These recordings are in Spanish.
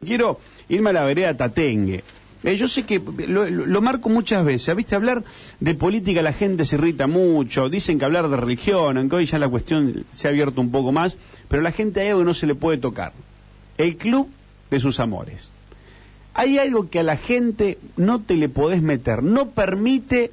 quiero irme a la vereda tatengue. Yo sé que lo marco muchas veces, ¿viste? Hablar de política la gente se irrita mucho, dicen que hablar de religión, aunque hoy ya la cuestión se ha abierto un poco más, pero la gente hay algo que no se le puede tocar. El club de sus amores. Hay algo que a la gente no te le podés meter, no permite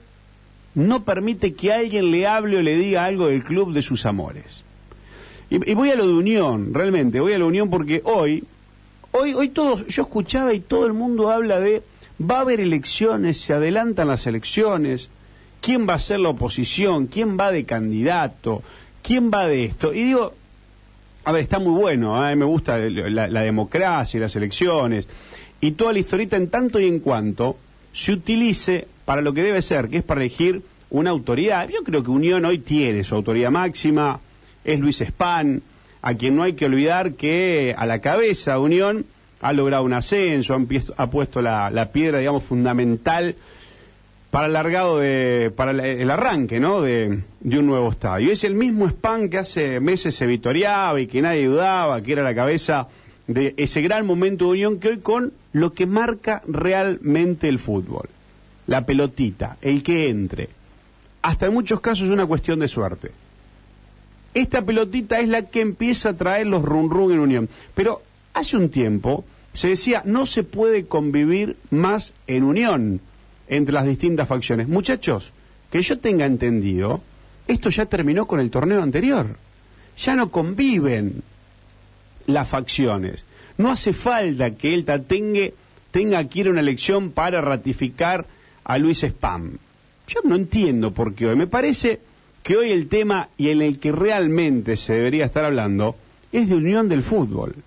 que alguien le hable o le diga algo del club de sus amores. Y voy a lo de Unión, realmente, voy a lo de Unión porque hoy todos, yo escuchaba y todo el mundo habla de va a haber elecciones, se adelantan las elecciones, quién va a ser la oposición, quién va de candidato, quién va de esto. Y digo, a ver, está muy bueno, a mí me gusta la democracia y las elecciones y toda la historieta en tanto y en cuanto se utilice para lo que debe ser, que es para elegir una autoridad. Yo creo que Unión hoy tiene su autoridad máxima, es Luis Spahn, a quien no hay que olvidar que a la cabeza de Unión ha logrado un ascenso, ha puesto la piedra, digamos, fundamental para el arranque, ¿no? de un nuevo estadio. Es el mismo Spahn que hace meses se vitoreaba y que nadie dudaba que era la cabeza de ese gran momento de Unión, que hoy con lo que marca realmente el fútbol, la pelotita, el que entre, hasta en muchos casos es una cuestión de suerte. Esta pelotita es la que empieza a traer los run en Unión. Pero hace un tiempo se decía, no se puede convivir más en Unión entre las distintas facciones. Muchachos, que yo tenga entendido, esto ya terminó con el torneo anterior. Ya no conviven las facciones. No hace falta que el Tatengue tenga que ir a una elección para ratificar a Luis Spahn. Yo no entiendo por qué hoy. Me parece que hoy el tema y en el que realmente se debería estar hablando es de unión del fútbol.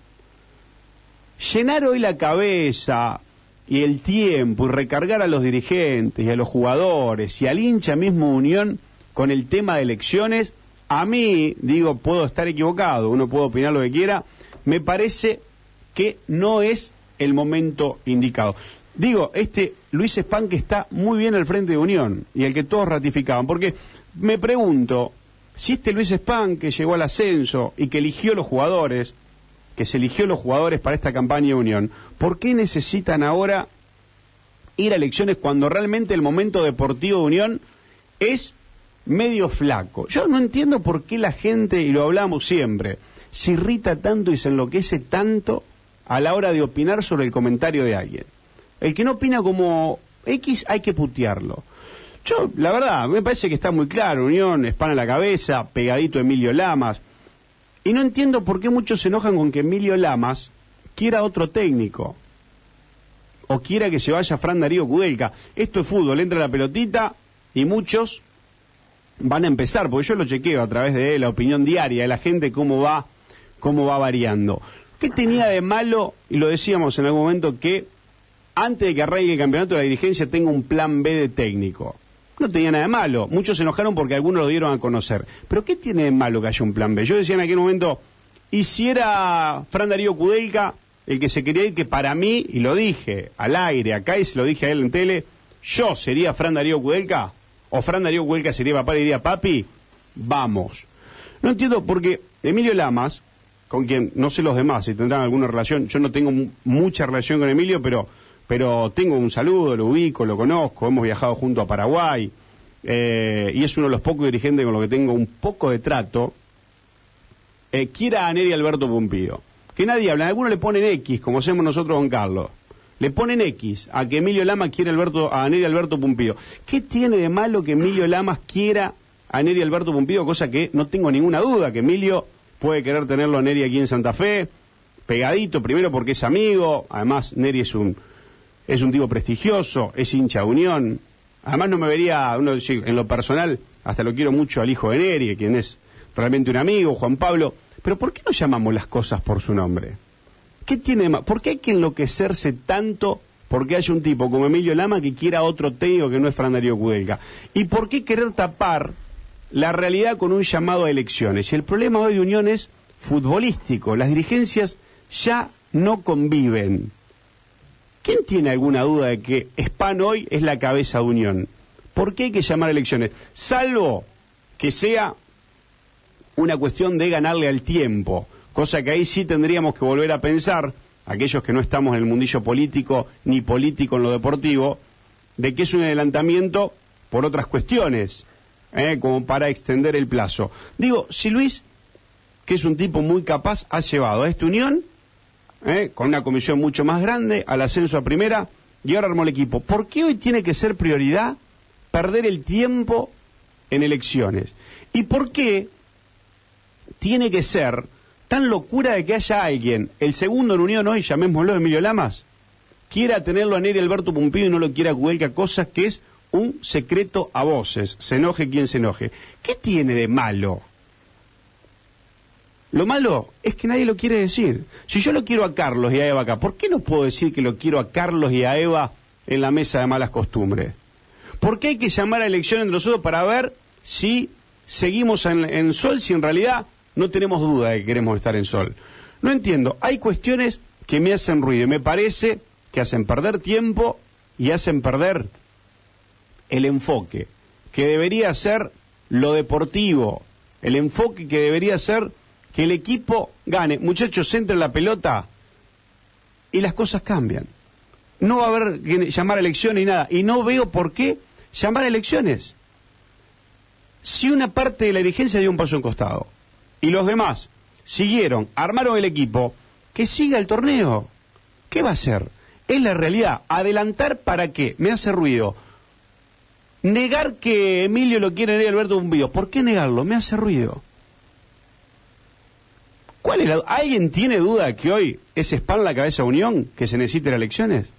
Llenar hoy la cabeza y el tiempo y recargar a los dirigentes y a los jugadores y al hincha mismo Unión con el tema de elecciones, a mí, digo, puedo estar equivocado, uno puede opinar lo que quiera, me parece que no es el momento indicado. Digo, Luis Spahn que está muy bien al frente de Unión y el que todos ratificaban, porque me pregunto, si Luis Spahn que llegó al ascenso y que eligió los jugadores, que se eligió los jugadores para esta campaña de Unión, ¿por qué necesitan ahora ir a elecciones cuando realmente el momento deportivo de Unión es medio flaco? Yo no entiendo por qué la gente, y lo hablamos siempre, se irrita tanto y se enloquece tanto a la hora de opinar sobre el comentario de alguien. El que no opina como X hay que putearlo. Yo, la verdad, me parece que está muy claro, Unión, Spahn a la cabeza, pegadito Emilio Lamas, y no entiendo por qué muchos se enojan con que Emilio Lamas quiera otro técnico, o quiera que se vaya Fran Darío Kudelka. Esto es fútbol, entra la pelotita, y muchos van a empezar, porque yo lo chequeo a través de la opinión diaria de la gente, cómo va variando. ¿Qué tenía de malo? Y lo decíamos en algún momento, que antes de que arranque el campeonato la dirigencia tenga un plan B de técnico. No tenía nada de malo. Muchos se enojaron porque algunos lo dieron a conocer. Pero ¿qué tiene de malo que haya un plan B? Yo decía en aquel momento, y si era Fran Darío Kudelka el que se quería ir, que para mí, y lo dije al aire acá y se lo dije a él en tele, yo sería Fran Darío Kudelka, o Fran Darío Kudelka sería papá y diría, papi, vamos. No entiendo porque Emilio Lamas, con quien no sé los demás si tendrán alguna relación, yo no tengo mucha relación con Emilio, pero tengo un saludo, lo ubico, lo conozco, hemos viajado junto a Paraguay, y es uno de los pocos dirigentes con los que tengo un poco de trato, quiera a Neri Alberto Pumpido. Que nadie habla, algunos le ponen X, como hacemos nosotros con Carlos. Le ponen X a que Emilio Lamas quiere a Neri Alberto Pumpido. ¿Qué tiene de malo que Emilio Lamas quiera a Neri Alberto Pumpido? Cosa que no tengo ninguna duda, que Emilio puede querer tenerlo a Neri aquí en Santa Fe, pegadito, primero porque es amigo, además Neri es un tipo prestigioso, es hincha de Unión. Además no me vería, en lo personal, hasta lo quiero mucho al hijo de Neri, quien es realmente un amigo, Juan Pablo. Pero ¿por qué no llamamos las cosas por su nombre? ¿Qué tiene de más? ¿Por qué hay que enloquecerse tanto porque haya un tipo como Emilio Lama que quiera otro técnico que no es Fran Darío Kudelka? ¿Y por qué querer tapar la realidad con un llamado a elecciones? Y el problema hoy de Unión es futbolístico. Las dirigencias ya no conviven. ¿Quién tiene alguna duda de que Spahn hoy es la cabeza de Unión? ¿Por qué hay que llamar a elecciones? Salvo que sea una cuestión de ganarle al tiempo, cosa que ahí sí tendríamos que volver a pensar, aquellos que no estamos en el mundillo político ni político en lo deportivo, de que es un adelantamiento por otras cuestiones, como para extender el plazo. Digo, si Luis, que es un tipo muy capaz, ha llevado a esta Unión, con una comisión mucho más grande, al ascenso a primera, y ahora armó el equipo, ¿por qué hoy tiene que ser prioridad perder el tiempo en elecciones? ¿Y por qué tiene que ser tan locura de que haya alguien, el segundo en Unión hoy, llamémoslo Emilio Lamas, quiera tenerlo a Neri Alberto Pumpido y no lo quiera Kudelka, cosas que es un secreto a voces, se enoje quien se enoje? ¿Qué tiene de malo? Lo malo es que nadie lo quiere decir. Si yo lo quiero a Carlos y a Eva acá, ¿por qué no puedo decir que lo quiero a Carlos y a Eva en la mesa de malas costumbres? ¿Por qué hay que llamar a elección entre nosotros para ver si seguimos en Sol, si en realidad no tenemos duda de que queremos estar en Sol? No entiendo. Hay cuestiones que me hacen ruido y me parece que hacen perder tiempo y hacen perder el enfoque, que debería ser lo deportivo, el enfoque que debería ser que el equipo gane. Muchachos, entra en la pelota y las cosas cambian. No va a haber que llamar a elecciones ni nada. Y no veo por qué llamar a elecciones. Si una parte de la dirigencia dio un paso en costado y los demás siguieron, armaron el equipo, que siga el torneo. ¿Qué va a hacer? Es la realidad. ¿Adelantar para qué? Me hace ruido. Negar que Emilio lo quiere Neri Alberto Pumpido. ¿Por qué negarlo? Me hace ruido. ¿Cuál es ¿Alguien tiene duda que hoy es Spam la cabeza de Unión, que se necesiten elecciones?